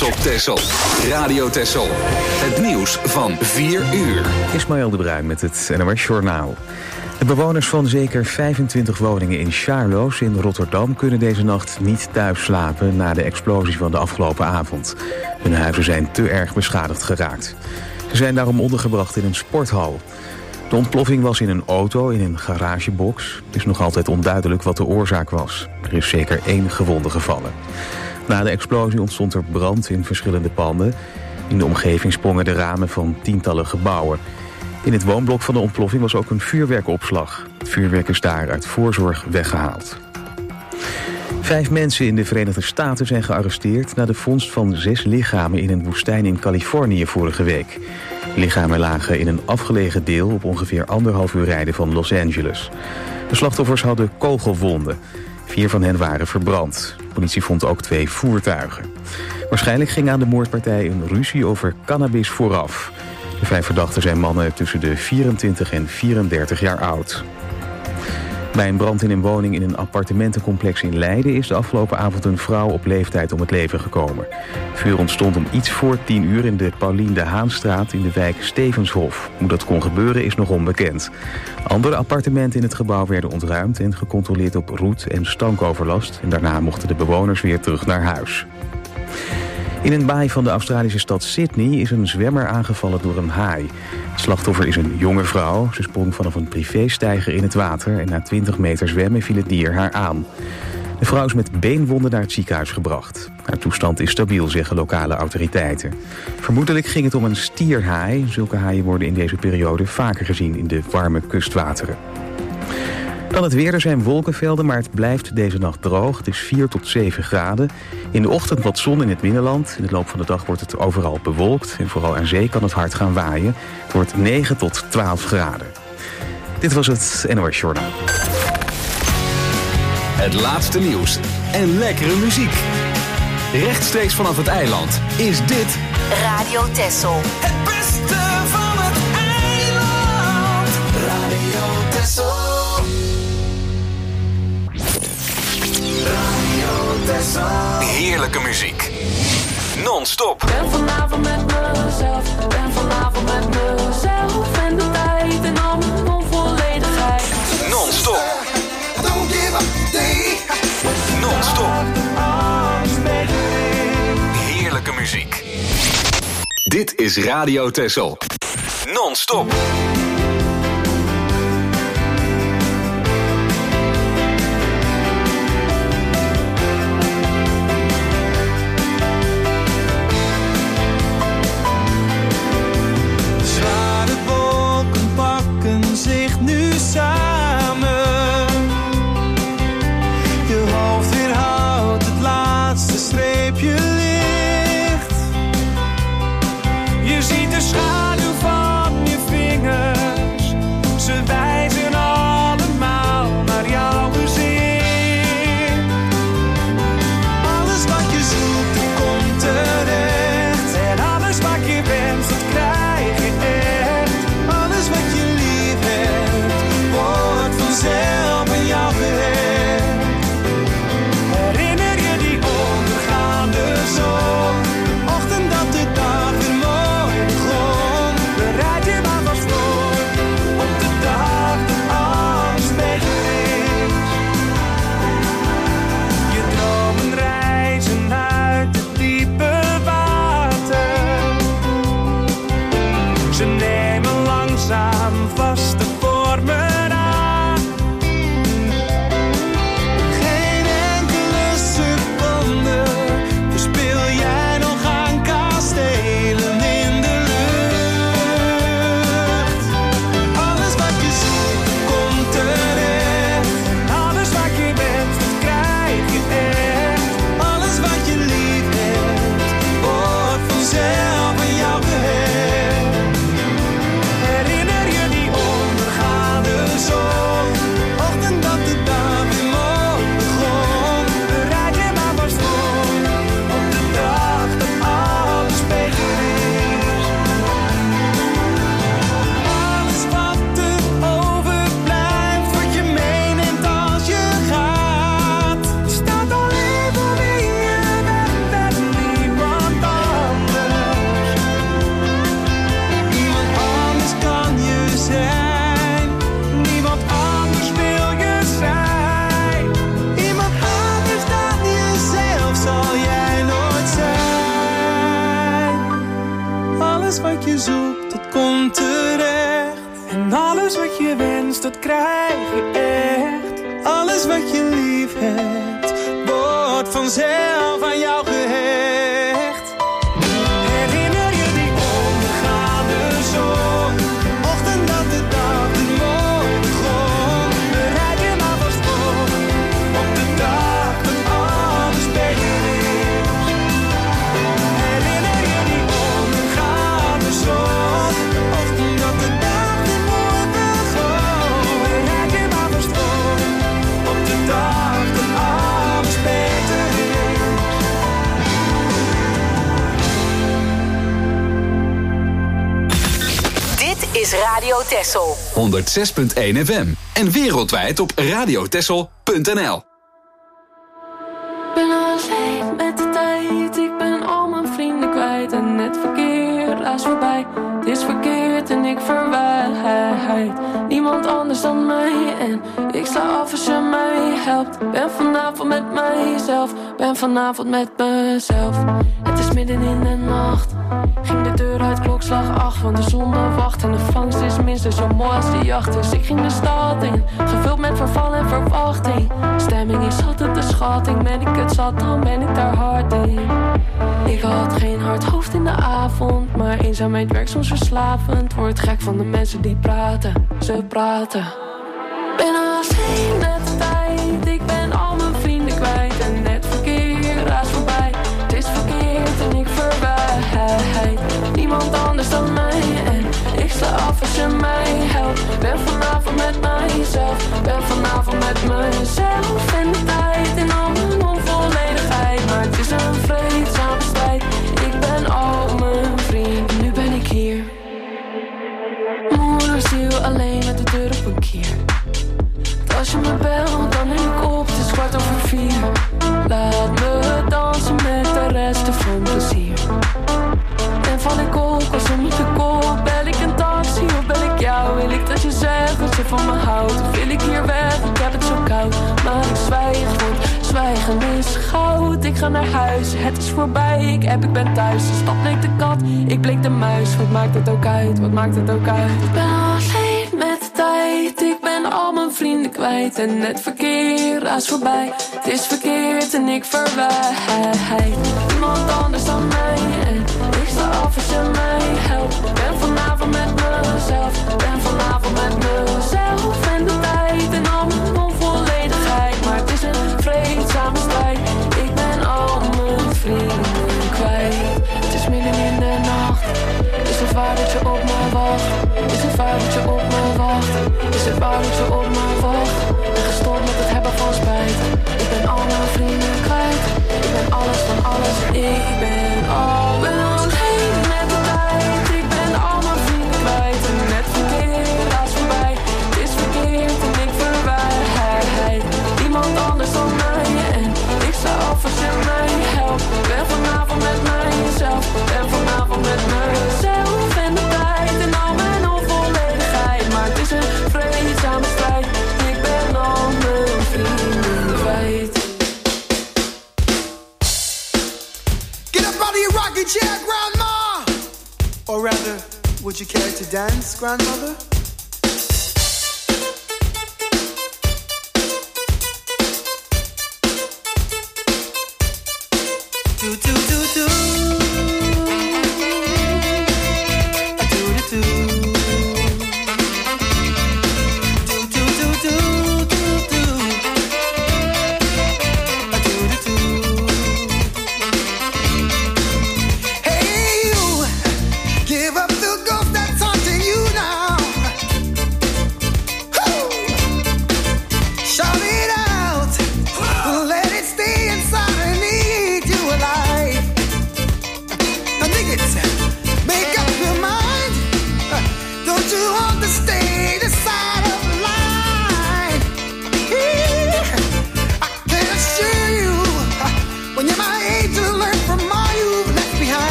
trots op Texel. Radio Texel. Het nieuws van 4 uur. Ismaël de Bruin met het NOS Journaal. De bewoners van zeker 25 woningen in Sjaarloos in Rotterdam kunnen deze nacht niet thuis slapen na de explosie van de afgelopen avond. Hun huizen zijn te erg beschadigd geraakt. Ze zijn daarom ondergebracht in een sporthal. De ontploffing was in een auto in een garagebox. Het is nog altijd onduidelijk wat de oorzaak was. Er is zeker 1 gewonde gevallen. Na de explosie ontstond er brand in verschillende panden. In de omgeving sprongen de ramen van tientallen gebouwen. In het woonblok van de ontploffing was ook een vuurwerkopslag. Het vuurwerk is daar uit voorzorg weggehaald. 5 mensen in de Verenigde Staten zijn gearresteerd na de vondst van 6 lichamen in een woestijn in Californië vorige week. De lichamen lagen in een afgelegen deel op ongeveer 1,5 uur rijden van Los Angeles. De slachtoffers hadden kogelwonden. 4 van hen waren verbrand. De politie vond ook 2 voertuigen. Waarschijnlijk ging aan de moordpartij een ruzie over cannabis vooraf. De 5 verdachten zijn mannen tussen de 24 en 34 jaar oud. Bij een brand in een woning in een appartementencomplex in Leiden is de afgelopen avond een vrouw op leeftijd om het leven gekomen. Het vuur ontstond om iets voor 10 uur in de Paulien de Haanstraat in de wijk Stevenshof. Hoe dat kon gebeuren is nog onbekend. Andere appartementen in het gebouw werden ontruimd en gecontroleerd op roet- en stankoverlast. En daarna mochten de bewoners weer terug naar huis. In een baai van de Australische stad Sydney is een zwemmer aangevallen door een haai. Het slachtoffer is een jonge vrouw. Ze sprong vanaf een privégesteiger in het water en na 20 meter zwemmen viel het dier haar aan. De vrouw is met beenwonden naar het ziekenhuis gebracht. Haar toestand is stabiel, zeggen lokale autoriteiten. Vermoedelijk ging het om een stierhaai. Zulke haaien worden in deze periode vaker gezien in de warme kustwateren. Dan het weer, er zijn wolkenvelden, maar het blijft deze nacht droog. Het is 4 tot 7 graden. In de ochtend wat zon in het binnenland. In de loop van de dag wordt het overal bewolkt. En vooral aan zee kan het hard gaan waaien. Het wordt 9 tot 12 graden. Dit was het NOS Journaal. Het laatste nieuws en lekkere muziek. Rechtstreeks vanaf het eiland is dit Radio Texel. Het beste van het eiland. Radio Texel. heerlijke muziek. Non-stop. Ben vanavond met mezelf, ben vanavond met mezelf. En de tijd en al mijn onvolledigheid. Non-stop. Non-stop. Heerlijke muziek. Dit is Radio Texel. Non-stop. Zich nu samen. Je hoofd weerhoudt het laatste streepje licht. Je ziet de schaduw van je vingers. Ze wijzen allemaal naar jouw gezicht. Alles wat je zoekt, dat komt terecht. En alles wat je wenst, dat krijg je echt. Alles wat je zelf in jou beheert. Herinner je die ondergaande wat je zoekt, dat komt terecht. En alles wat je wenst, dat krijg je echt. Alles wat je lief hebt, wordt vanzelf aan jou gehecht. Herinner je die ondergaande zon? Ochtend dat de dag te mooi begon. Bereid je maar vast voor, op de dag dat alles beter is. Herinner je die ondergaande zon? Ochtend dat de dag te mooi begon. Bereid je maar vast voor, op de dag dat alles beter is. Dit is Radio Texel. 106.1 FM. En wereldwijd op radiotexel.nl. Ben alleen met de tijd, ik ben al mijn vrienden kwijt. En het verkeer raast voorbij, het is verkeerd en ik verwijt niemand anders dan mij. En ik sta af als je mij helpt. Ben vanavond met mijzelf, ben vanavond met mezelf. Het is midden in de nacht, ging de deur uit klokslag 8. Want de zon wacht en de vangst is minstens zo mooi als de jacht. Dus ik ging de stad in, gevuld met verval en verwachting. Stemming is altijd de schatting, ben ik het zat, dan ben ik daar hard in. Ik had geen hard hoofd in de avond, maar eenzaamheid werkt soms verslavend. Word gek van de mensen die praten, ze praten. Ben alleen met de tijd, ik ben al mijn vrienden kwijt. En het verkeer raast voorbij, het is verkeerd en ik verwijt niemand anders dan mij. En ik sta af als je mij helpt. Ben vanavond met mijzelf, ben vanavond met mezelf. En de tijd in al mijn onvolledigheid, maar het is een vreedzame strijd. Ik ben al mijn vrienden, nu ben ik hier. Moederziel alleen met de deur op een kier. Als je me belt, dan neem ik op, het is 4:15. Laat me dansen met de resten van plezier. En val ik op, als je moet ik op. Bel ik een taxi of bel ik jou? Wil ik dat je zegt dat je van me houdt? Of wil ik hier weg, ik heb het zo koud. Maar ik zwijg, want zwijgen is goud. Ik ga naar huis, het is voorbij, ik ben thuis. De stad bleek de kat, ik bleek de muis. Wat maakt het ook uit, wat maakt het ook uit? Ik ben alleen met de tijd, ik ben al mijn vrienden kwijt. En het verkeer raast voorbij, het is verkeerd en ik verwijt niemand anders dan mij. En ik sta af als je mij helpt. Ben vanavond met mezelf, ben vanavond met mezelf. En de tijd en al mijn onvolledigheid, maar het is een vreedzame strijd. Ik ben al mijn vrienden kwijt. Het is midden in de nacht, is het waar dat je op me wacht? Is het waar dat je op me wacht? Is het waar dat je op me wacht? Ben gestopt met het hebben van spijt. Ik ben al mijn vrienden kwijt. Ik ben alles van alles. Ik ben alleen met de tijd. Ik ben al mijn vrienden kwijt. En het verkeer raast voorbij. Het is verkeerd en ik verwijt niemand anders dan mij. En ik sta af als je mij helpt. Ben vanavond met mijzelf. Ben vanavond met mezelf. En de tijd en al mijn onvolledigheid, maar het is een vreedzame strijd. Ik ben al mijn vrienden kwijt. Get up out of your rocking chair, grandma! Or rather, would you care to dance, grandmother? Do, do, do, do.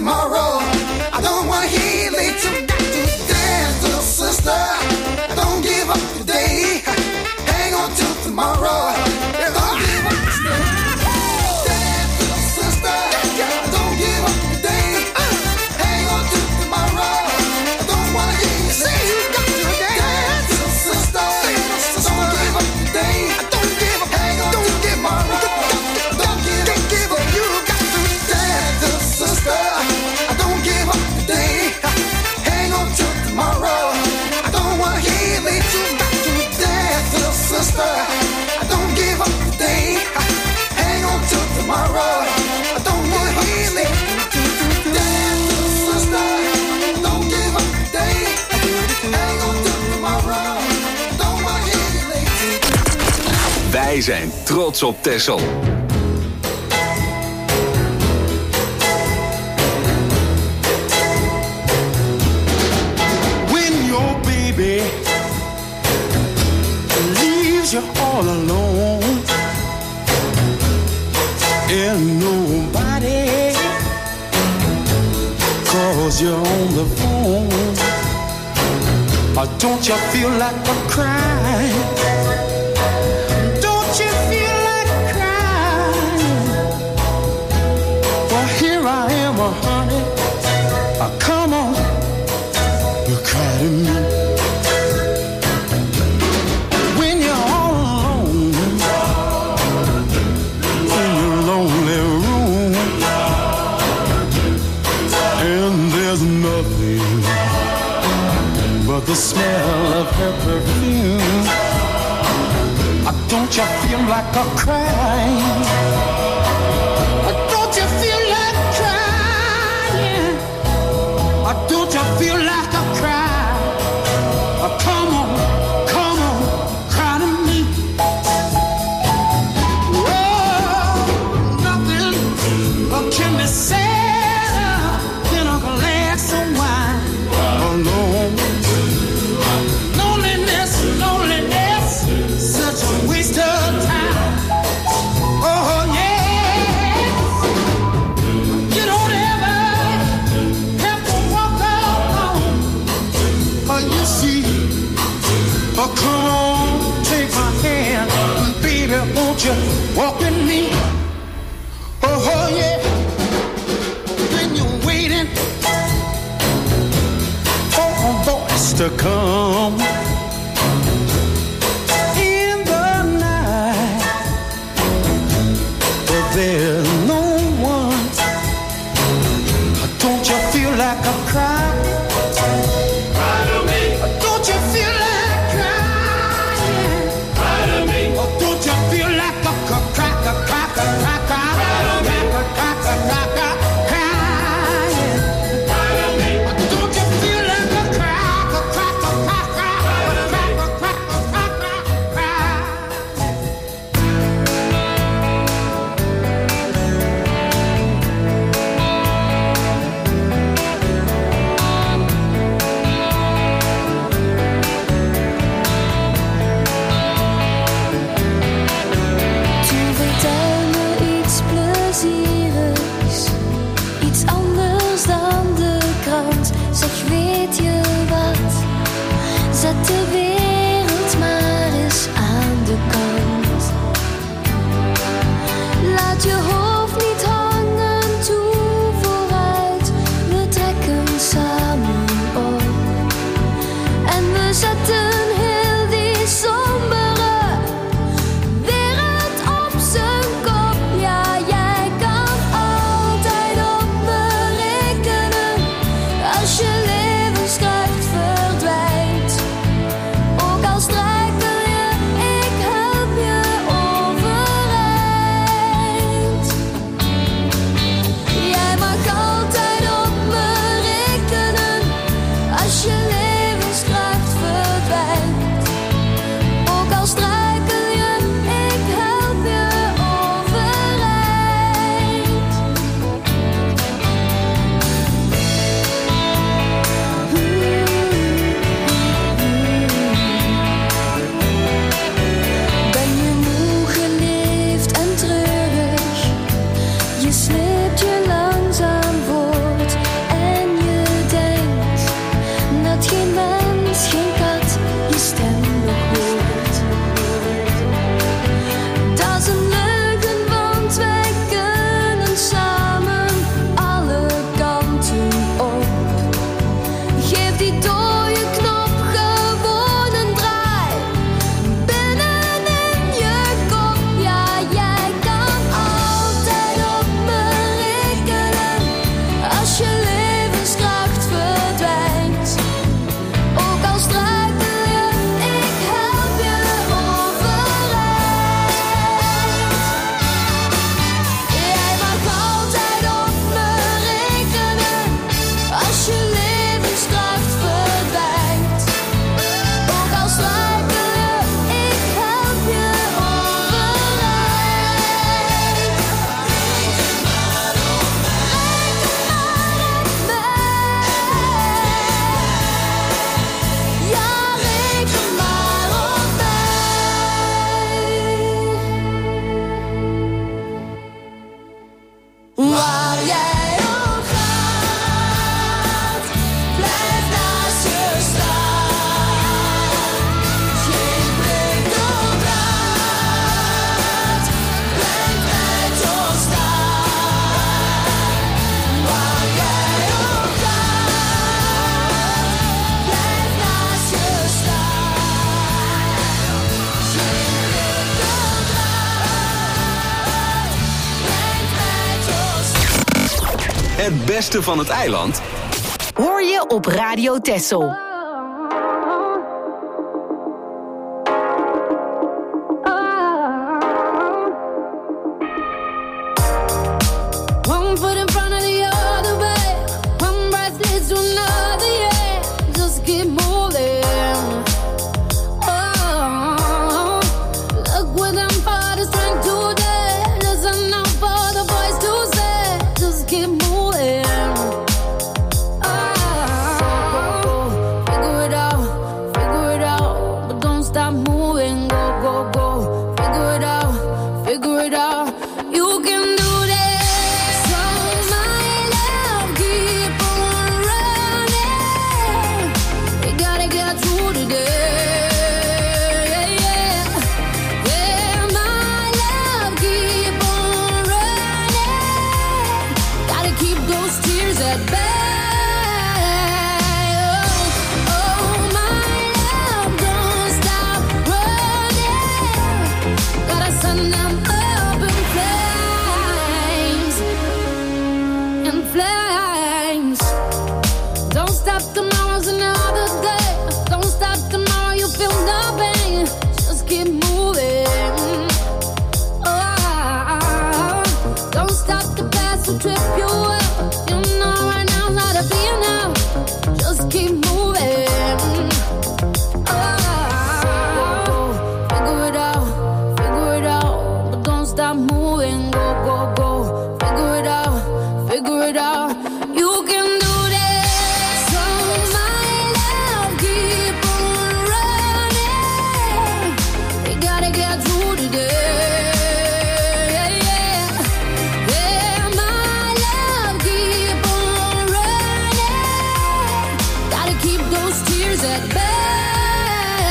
tomorrow. I don't wanna hear late to dance, little sister. Don't give up today. Hang on till tomorrow. Don't give up today. Dance, little sister. Don't give up today. Hang on till tomorrow. I don't wanna hear you say you got to dance, little sister. Don't give up today. Don't give up. Hang on till tomorrow. Don't give up. You got to dance, little sister. Don't give up today. Hang on till tomorrow. I don't wanna hear late. You got to dance, little sister. Don't give up today. Hang on till tomorrow. I don't wanna hear late. Dance, little sister. Don't give up today. Hang on till tomorrow. Don't wanna hear you late. Wij zijn trots op Texel. When your baby leaves you all alone and nobody calls you on the phone, don't you feel like a crying? Don't you feel like crying? Well, here I am, honey. Come on, you cry to me. When you're all alone in your lonely room, and there's nothing but the smell of her perfume. Don't you feel like a crying? Don't you feel like crying? Don't you feel like a cry? Come on, cry to me. Oh, nothing can be said in a glass of wine alone. Loneliness, such a waste of time. Oh yeah, you don't ever have to walk alone. You see, come on, take my hand, baby, won't you walk with me? Oh yeah, when you're waiting for a voice to come in the night, but there's no one. Don't you feel like a cry? Cry to me. Don't you feel like crying? Cry to me. Don't you feel like a cry? Crying. Don't you feel like a cry? Het beste van het eiland hoor je op Radio Texel.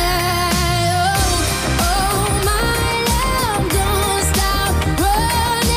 Running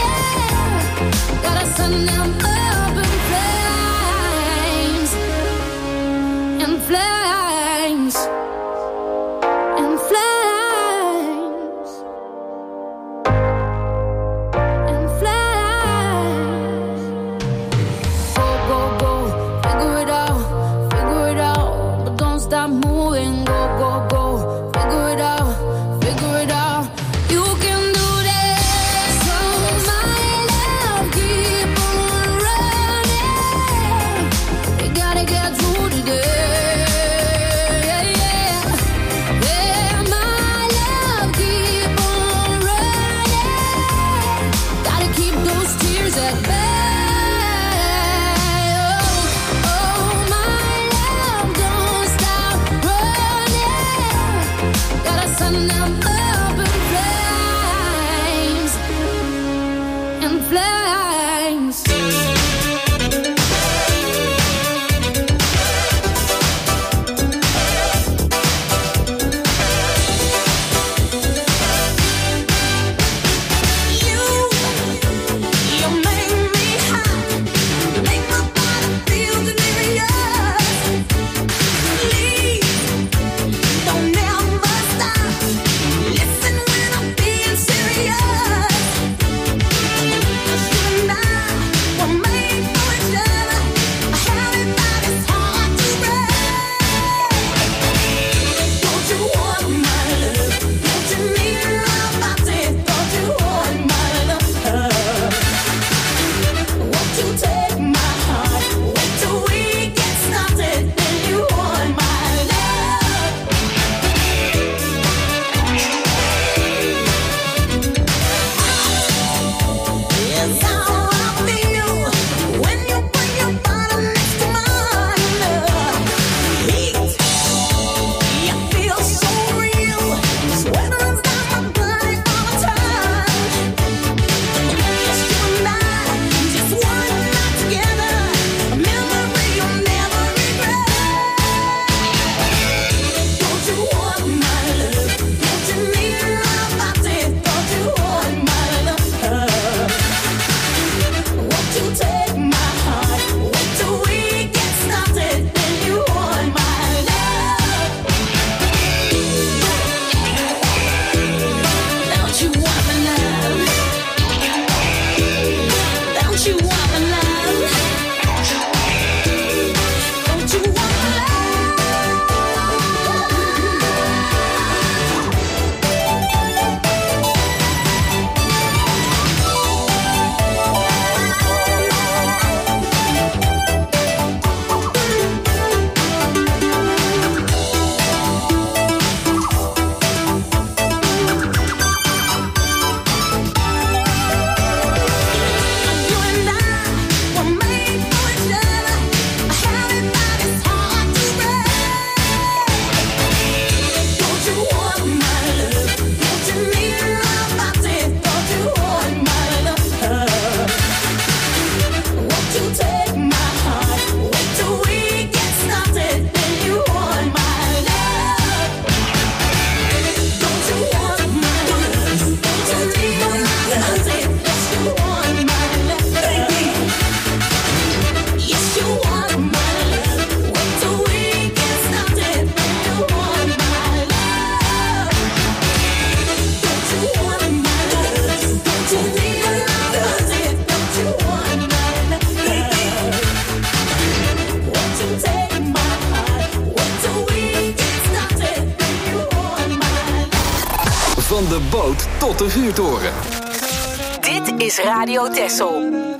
Zandvoort tot de vuurtoren. Dit is Radio Texel.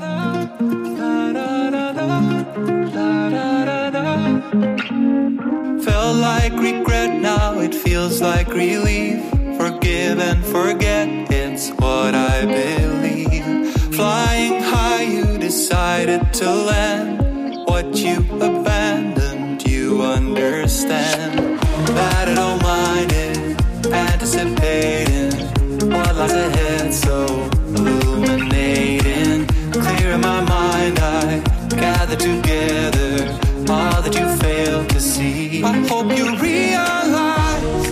Felt like regret, now it feels like relief. Forgive and forget, it's what I believe. Flying high, you decided to land. What you abandoned, you understand. That I don't mind it, anticipating what lies ahead, so illuminating. Clear in my mind, I gather together all that you failed to see. I hope you realize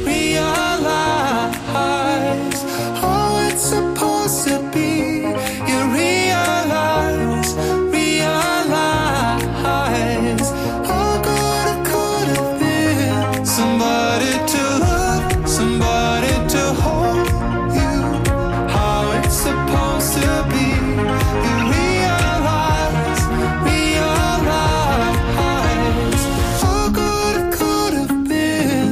how it's supposed to be. You realize how good it could have been. Somebody to love, somebody to hold you. How it's supposed to be. You realize how good it could have been.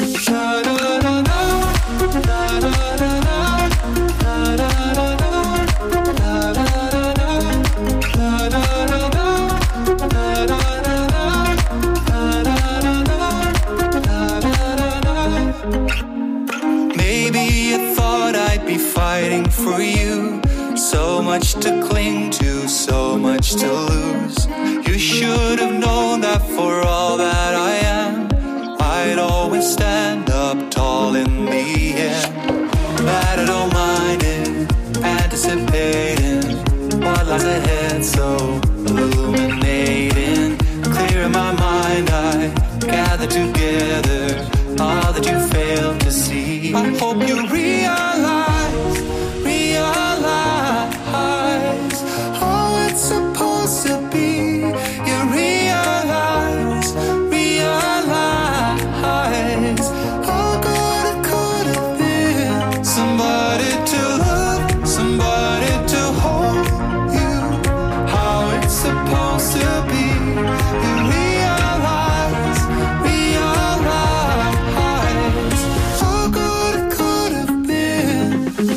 Maybe you thought I'd be fighting for you. So much to cling to, so much to lose. You should have known that for all that I am, I'd always stand up tall in the end. That I don't mind it, anticipating what lies ahead, so illuminating. Clear in my mind, I gather together all that you failed to see. I hope you realize how it's supposed to be. You realize how good it could have been. Somebody to love, somebody to hold you. How it's supposed to be. You realize how good it could have been.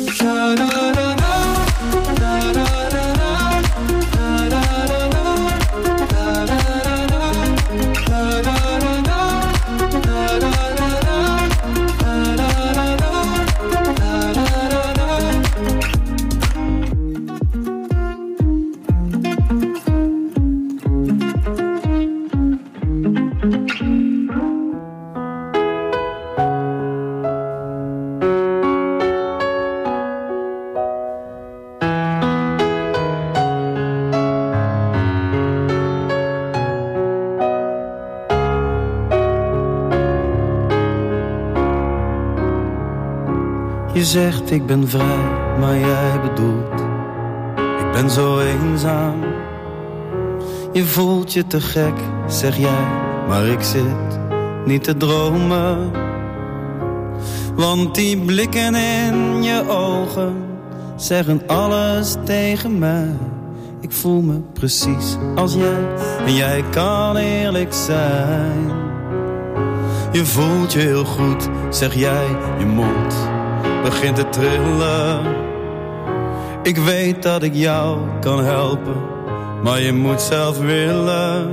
Je zegt ik ben vrij, maar jij bedoelt ik ben zo eenzaam. Je voelt je te gek, zeg jij, maar ik zit niet te dromen. Want die blikken in je ogen zeggen alles tegen mij. Ik voel me precies als jij en jij kan eerlijk zijn. Je voelt je heel goed, zeg jij, je mond begint te trillen. Ik weet dat ik jou kan helpen, maar je moet zelf willen.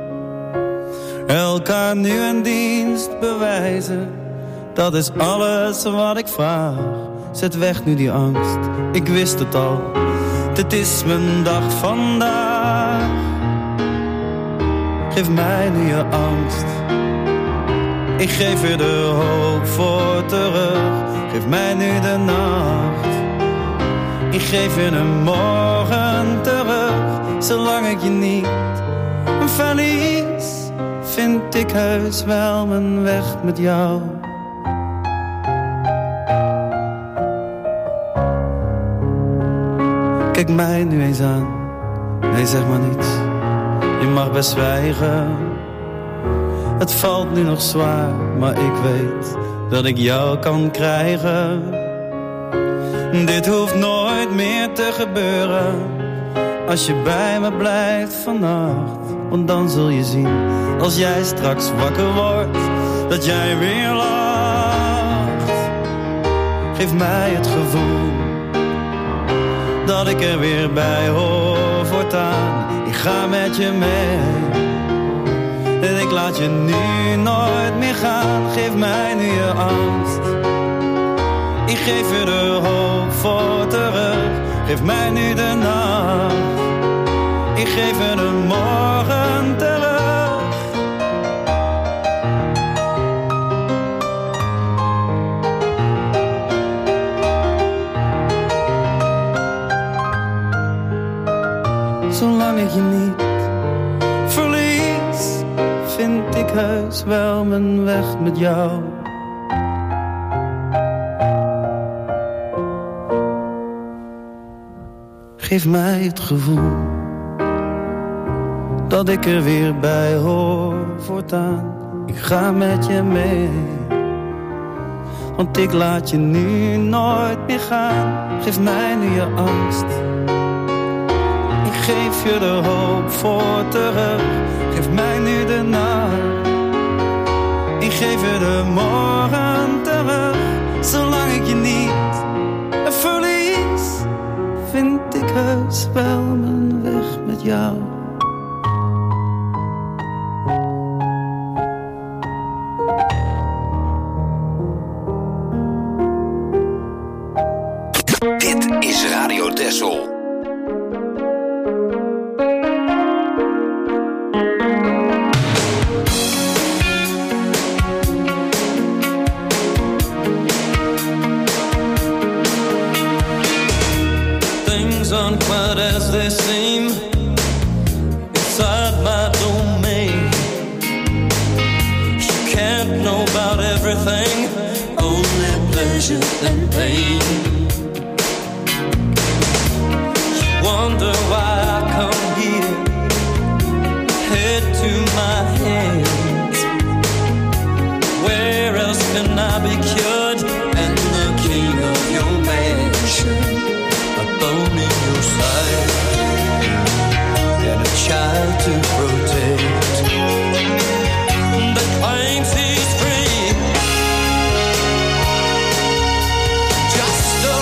Elkaar nu een dienst bewijzen, dat is alles wat ik vraag. Zet weg nu die angst, ik wist het al, dit is mijn dag vandaag. Geef mij nu je angst, ik geef je de hoop voor terug. Geef mij nu de nacht, ik geef je een morgen terug. Zolang ik je niet verlies, vind ik heus wel mijn weg met jou. Kijk mij nu eens aan, nee zeg maar niets, je mag best zwijgen. Het valt nu nog zwaar, maar ik weet dat ik jou kan krijgen. Dit hoeft nooit meer te gebeuren, als je bij me blijft vannacht. Want dan zul je zien, als jij straks wakker wordt, dat jij weer lacht. geef mij het gevoel dat ik er weer bij hoor voortaan. Ik ga met je mee en ik laat je nu nooit meer gaan. Geef mij nu je angst, ik geef je de hoop voor terug. Geef mij nu de nacht, ik geef je de morgen terug. Zolang ik je niet verlies, vind ik heus wel mijn weg met jou. Geef mij het gevoel dat ik er weer bij hoor voortaan. Ik ga met je mee, want ik laat je nu nooit meer gaan. Geef mij nu je angst, ik geef je de hoop voor terug. Geef mij nu de nacht, ik geef je de morgen terug. Zolang ik je niet verlies, vind ik heus wel mijn weg met jou. Dit is Radio Texel. Aren't quite as they seem inside my domain. You can't know about everything, only pleasure and pain. You wonder why I come here, head to my hands. Where else can I be cured and the king of your mansion? Bone in your side and a child to protect that claims he's free. Just a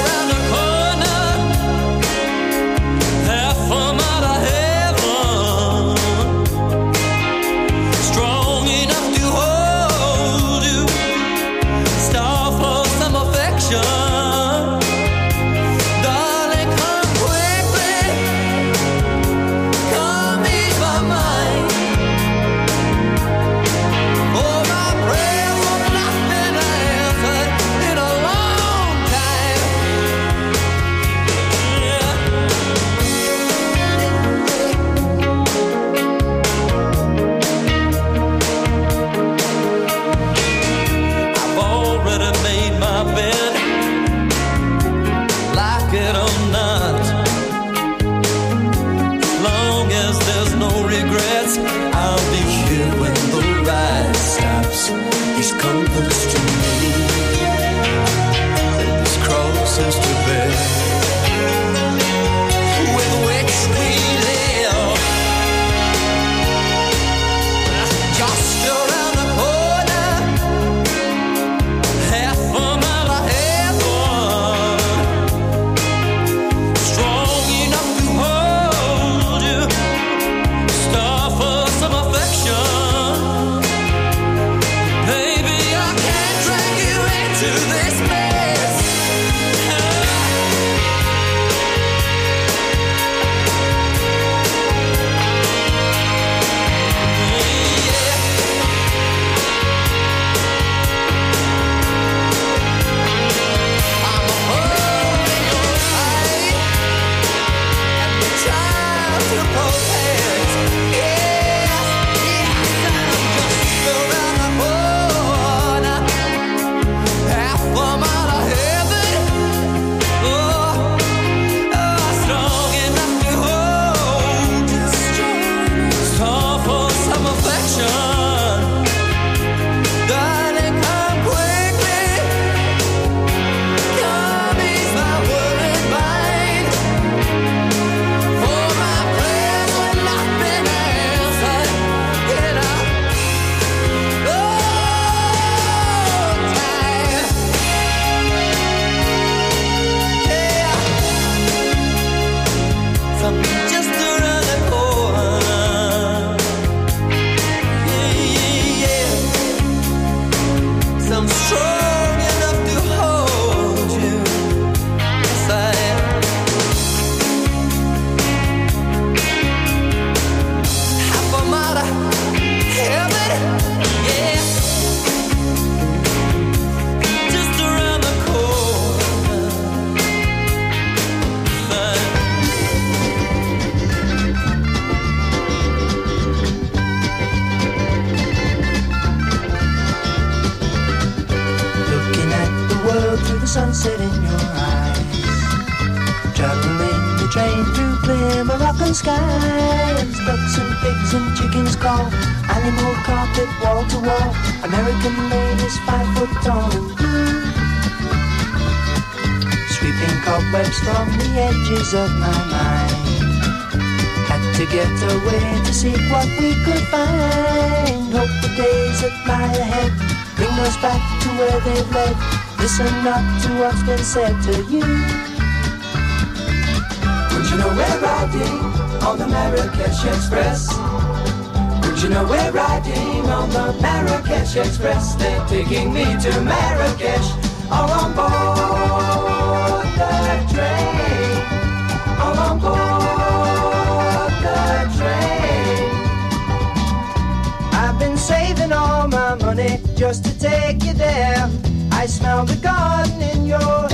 train through clear Moroccan skies. Ducks and pigs and chickens call. Animal carpet wall to wall. American ladies 5 foot tall and blue. Sweeping cobwebs from the edges of my mind. Had to get away to seek what we could find. Hope the days that lie ahead bring us back to where they've led. Listen not to what's been said to you. Don't you know we're riding on the Marrakesh Express? Don't you know we're riding on the Marrakesh Express? They're taking me to Marrakesh, all on board the train, all on board the train. I've been saving all my money just to take you there. I smell the garden in your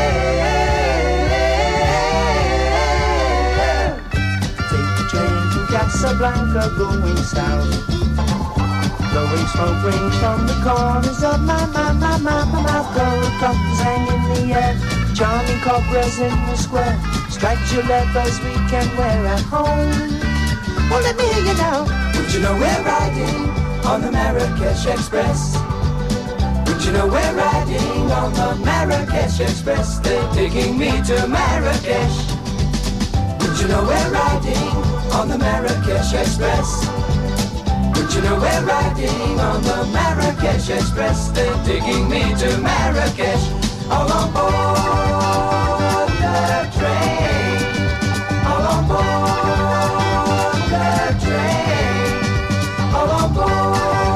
hair. Take the train from Casablanca going south. Blowing smoke rings from the corners of my mouth. Gold couples hang in the air. Charming cobras in the square. Striped leathers we can wear at home. Well, let me hear you now. Would you know we're riding on the Marrakesh Express? Would you know we're riding on the Marrakesh Express? They're taking me to Marrakesh. Would you know we're riding on the Marrakesh Express? Would you know we're riding on the Marrakesh Express? They're taking me to Marrakesh, all on board the train, all on board the train, all on board.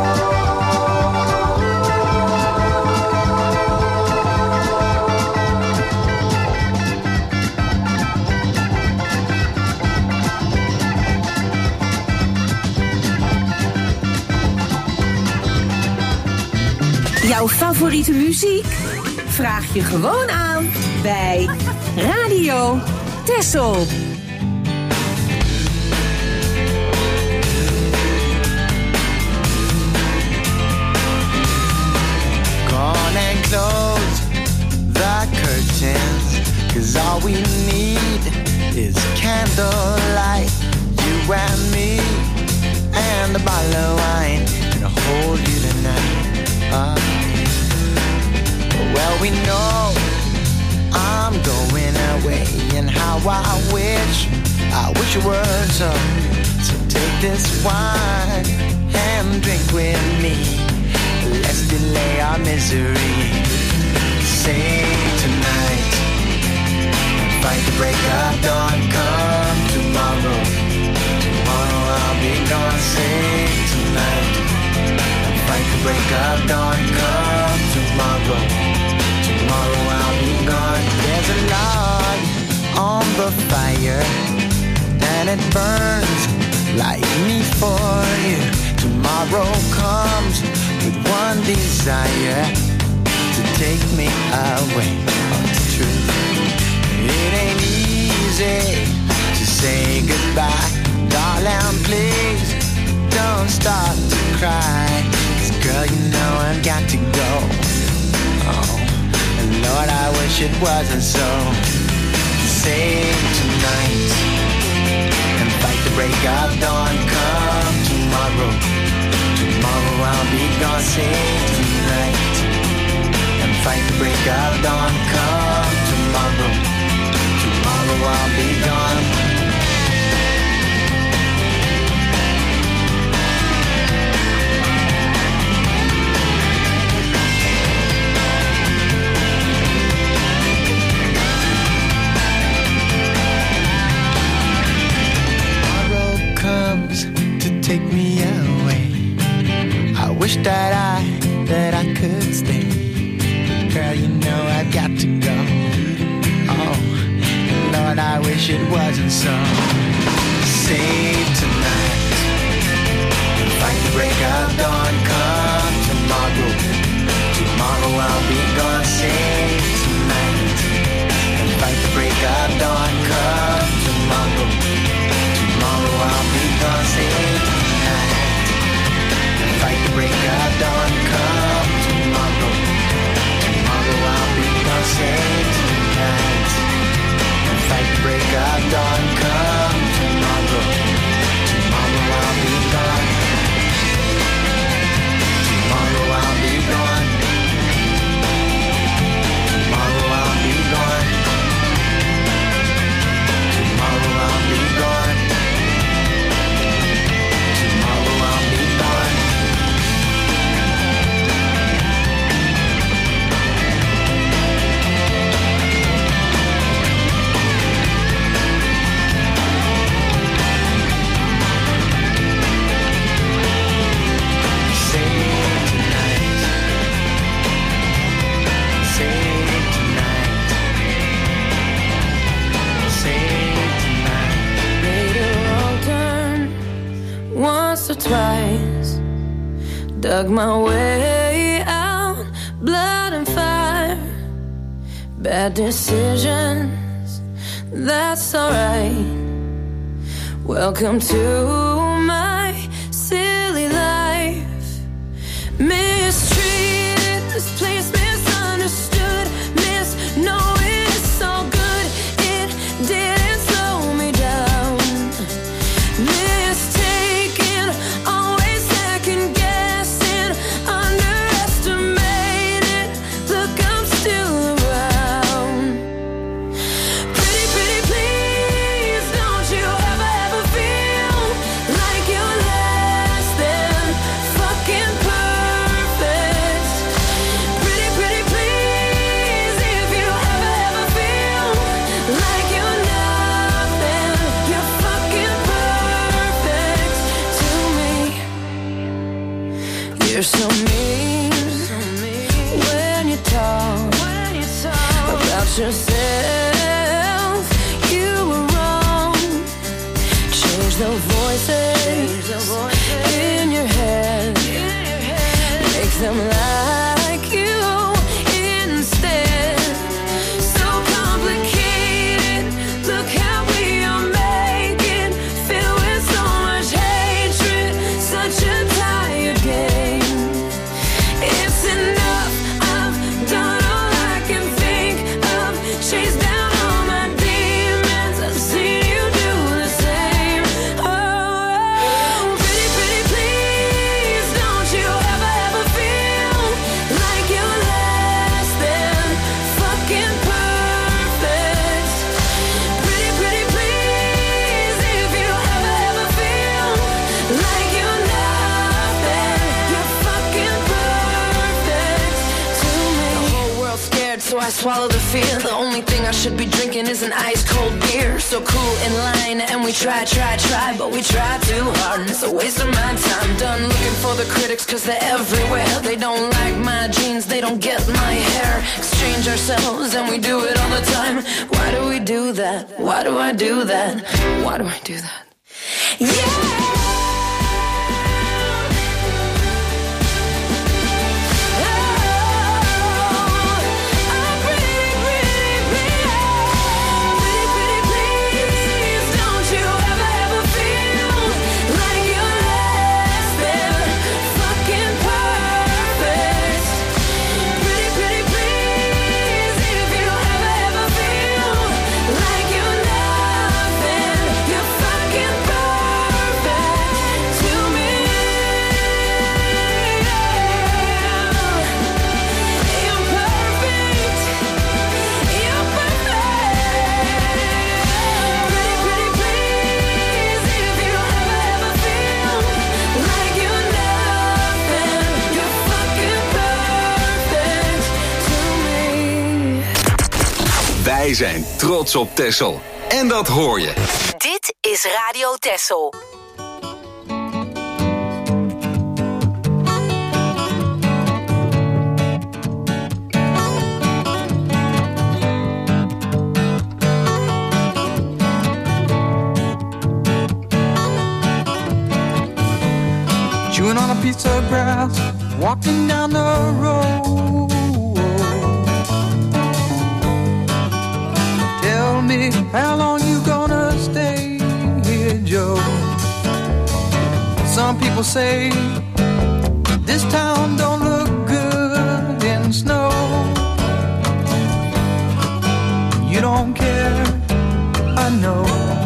Jouw favoriete muziek? Vraag je gewoon aan bij Radio Texel. Gone and close the curtains, 'cause all we need is candlelight. You and me and a bottle of wine, gonna hold you tonight. Well, we know I'm going away, and how I wish it were so. So take this wine and drink with me. Let's delay our misery. Sing tonight, fight the break of dawn. Come tomorrow, tomorrow I'll be gone. Sing tonight, fight the break of dawn. Come tomorrow, tomorrow I'll be gone. There's a log on the fire, and it burns like me for you. Tomorrow comes with one desire, to take me away. Oh, it's true. It ain't easy to say goodbye. Darling, please don't start to cry. Girl, you know I've got to go. Oh, and Lord, I wish it wasn't so. Sing tonight and fight the break of dawn. Come tomorrow, tomorrow I'll be gone. Sing tonight and fight the break of dawn. Come tomorrow, tomorrow I'll be gone. Take me away. I wish that I could stay. Girl, you know I've got to go. Oh, Lord, I wish it wasn't so. Save tonight, fight the break of dawn. Come tomorrow, tomorrow I'll be gone. Save tonight, and fight the break of dawn. Come tomorrow, tomorrow I'll be gone. Save fight the break of dawn. Come tomorrow, tomorrow I'll be gone. Save tonight and fight the break of dawn. dug my way out, blood and fire, bad decisions, that's alright. Welcome to my silly life. Mistreated, misplaced, misunderstood, knowing it's all good, it didn't slow me down. Mistaken, always second guessing, underestimated, look, I'm still around. Pretty, pretty, please, don't you ever feel like you're less than fucking perfect. Pretty, pretty, please, if you ever feel like you're nothing, you're fucking perfect to me. You're so mean when you talk about yourself. You were wrong. Change the voices in your head. Make them like you instead. So complicated. Look how we are making. Filled with so much hatred. Such a tired game. It's enough. I've done all I can think of. Chased down all my demons. I've seen you do the same. Oh, pretty, pretty, please, don't you ever feel like you're less than fucking perfect. Pretty, pretty, please, if you ever feel like you're nothing, you're fucking perfect to me. The whole world's scared, so I swallow the fear. The only thing I should be drinking is an ice cold beer. So cool in line, and we try, but we try too hard, and it's a waste of my time. Done looking for the critics, cause they're everywhere. They don't like my jeans, they don't get my hair. Exchange ourselves, and we do it all the time. Why do we do that? Why do I do that? Why do I do that? Yeah! Wij zijn trots op Texel. En dat hoor je. Dit is Radio Texel. Chewing on a piece of grass, walking down the road. Tell me, how long you gonna stay here, Joe? Some people say this town don't look good in snow. You don't care, I know.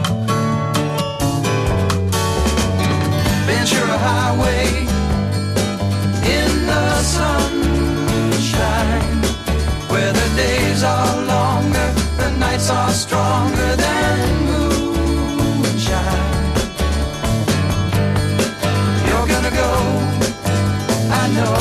Ventura Highway in the sunshine, where the days are longer, the nights are stronger than moonshine. You're gonna go, I know.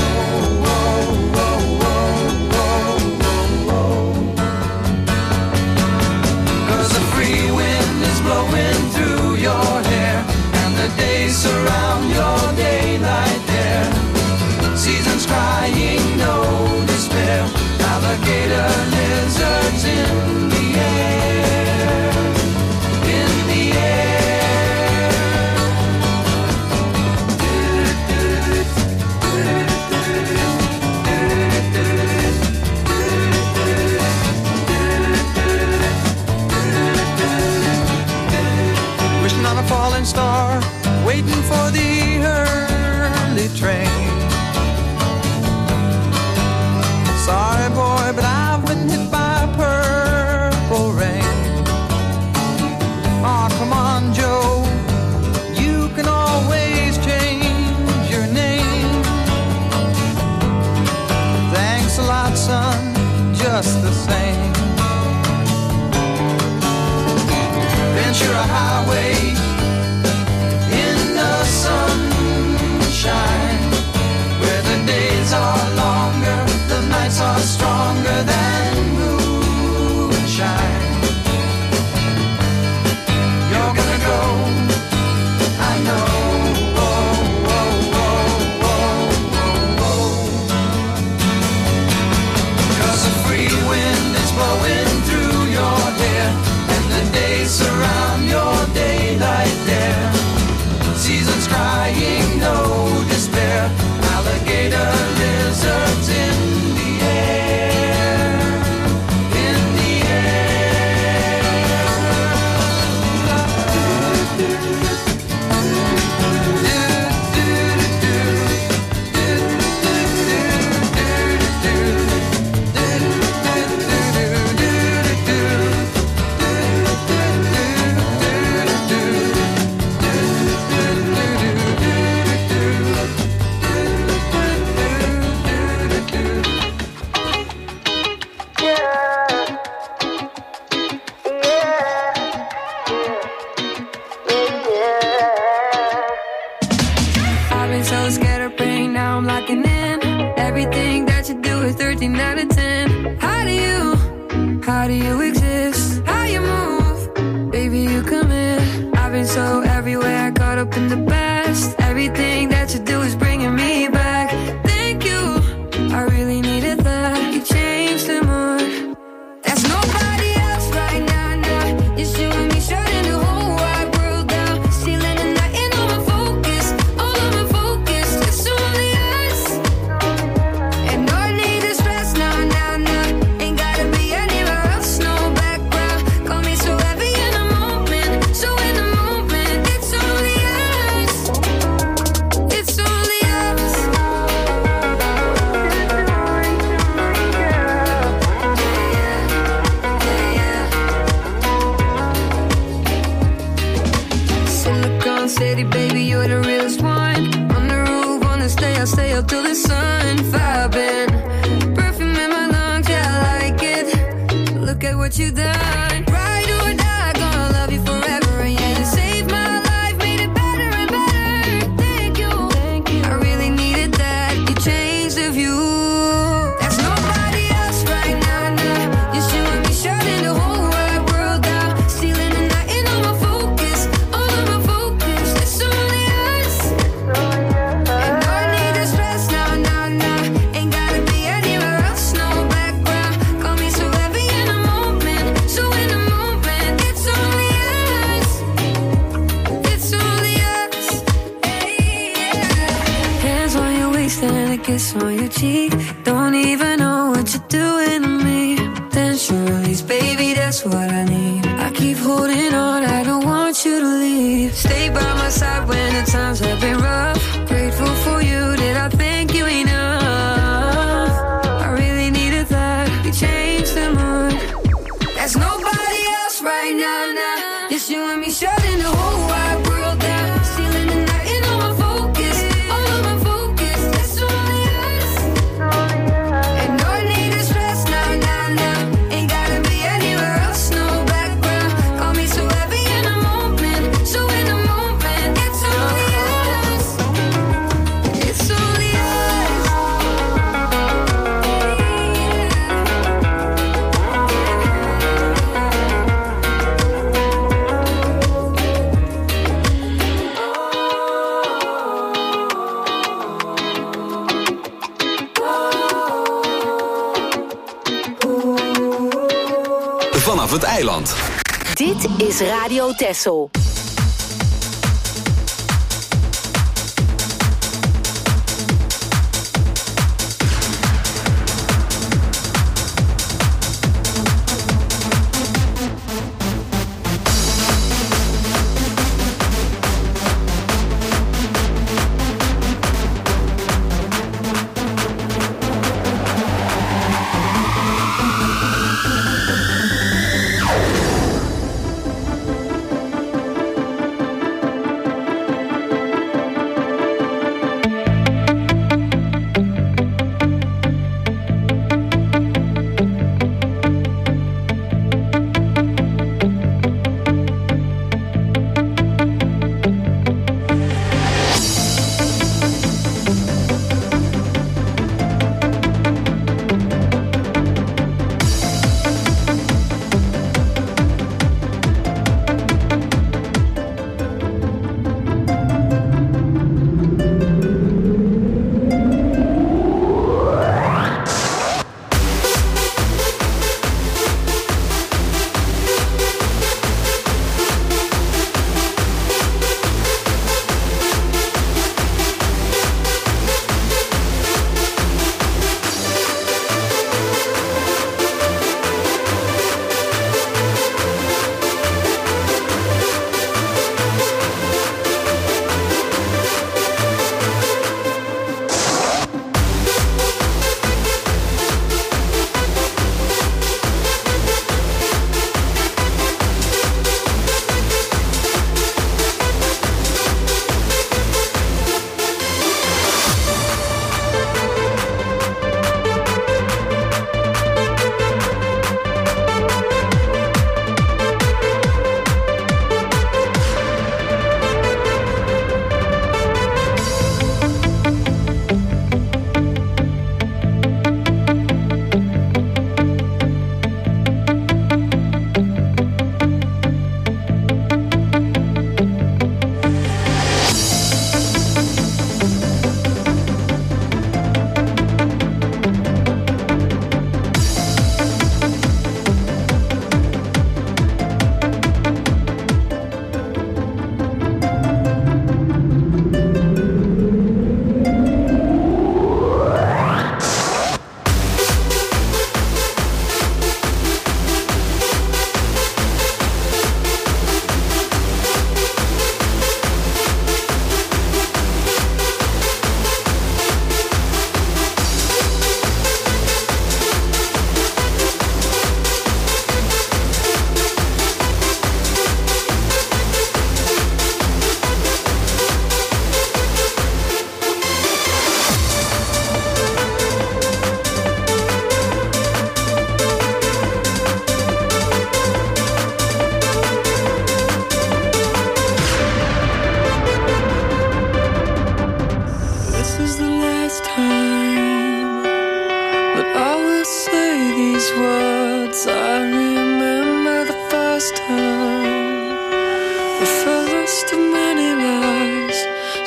Cause the free wind is blowing through your hair, and the days surround your daylight there. Seasons crying, no despair. Alligator lizards in the air, in the air. waiting for the early train. Sorry boy, but I've been hit by purple rain. Oh, come on Joe, you can always change your name. Thanks a lot son, just the same. Ventura Highway in the sunshine, where the days are longer, the nights are stronger than moonshine. You're gonna go, I know. Oh, oh, oh, oh, oh. 'Cause a free wind is blowing through your hair, and the days surround your daylight there. Seasons crying, no despair. Alligator lizards in the air, in the I've been so scared of praying, now I'm locking in. Everything that you do is 13 out of 10. How do you exist? How you move? Baby, you come in. I've been so everywhere, caught up in the past. Everything that you do is bringing me back. Thank you, I really needed that. You changed the mood. There's nobody else right now, now. It's you and me shutting the whole wide world down. Stealing the night and all my focus, all of my focus. It's only us. And no need to stress now, now, now. Ain't gotta be anywhere else, no background. Call me so heavy in the moment, so in the moment. It's only us. It's only us. Silicon City, baby, you're the realest one. On the roof, wanna stay, I'll stay up till the sun. Vibing, perfume in my lungs, yeah, I like it. Look at what you done. Ride or die, gonna love you forever. And yeah, you saved my life, made it better and better. Thank you, I really needed that. You changed the view. There's nobody else right now, now. Just you and me shutting the whole wide world down. Stealing the night and all my focus, all of my focus. It's only us. And no need to stress now, now, now. Ain't gotta be anywhere else, no background. Call me so heavy in the moment, so in the moment. It's only us. It's only us. Hands on your waist and a kiss on your cheek. Don't even know what you're doing to me. Then she release, baby, that's what I need. I keep holding on, I don't want you to leave. Stay by my side when the times have been rough. Grateful for you, did I thank you enough? I really needed that. You changed the mood. There's nobody else right now, now. Just you and me shutting the whole wide world down. Stealing the night and all my focus, all of my focus. It's only us. And no need to stress now, now, now. Ain't gotta be anywhere else, no background. Call me so heavy in the moment, so in the moment. It's only us. It's only us. Vanaf het eiland. Dit is Radio Texel.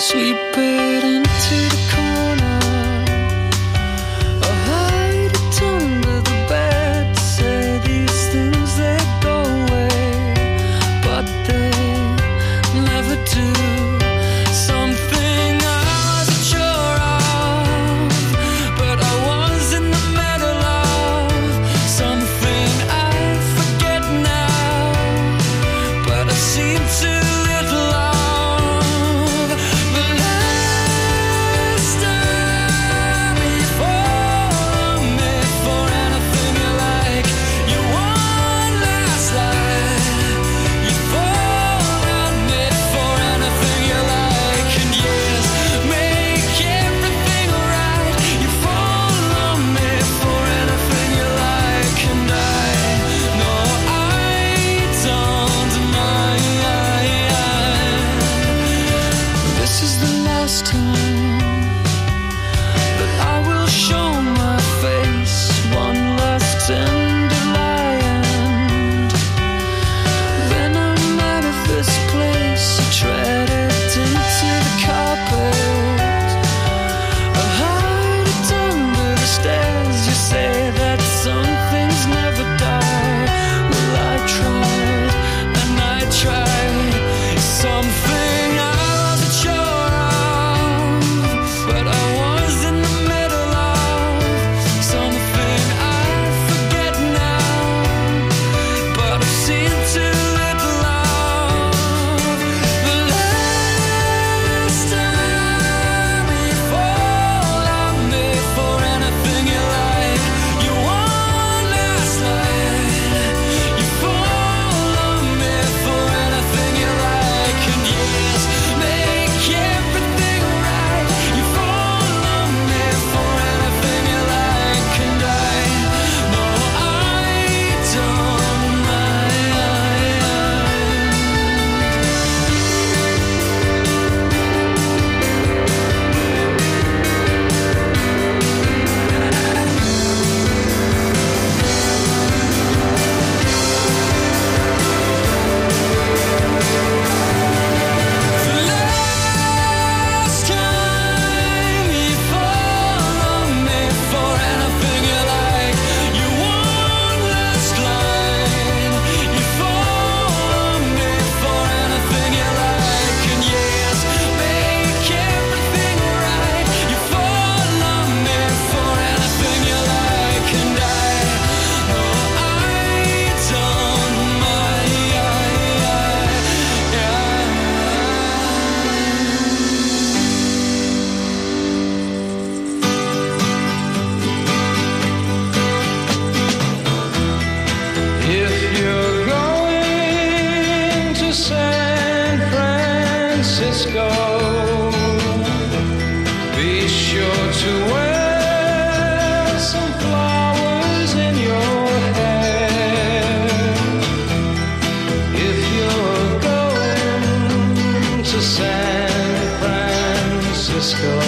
Sweep it into the corner, or hide it under the bed. Say these things, they go away, but they never do. Something I wasn't sure of, but I was in the middle of. Something I forget now, but I seem to little of. The last time you fall on me for anything you like, you one last line. You fall on me for anything you like, and yes, make everything right. You fall on me for anything you like, and I know I don't mind. This is the last time that I will show my face. One last tender lie, and then I'm out of this place. I tread it into the carpet, I hide it under the stairs. You say that some things never die. Well, I tried and I tried. Something I wasn't sure of, but I was in the middle of. Something I forget now, but I've seen too little of. The last time you fall on me for anything you like, you one last line. You fall on me for anything you like, and yes, make everything right. You fall on me for anything you like, and I know I don't mind. Last time you fall on me for anything you like, you one last line. You fall on me for anything you like, and yes, make everything right. You fall on me for anything you like, and I know I don't mind. If you're going to San Francisco, be sure to wear some flowers in your hair. If you're going to San Francisco,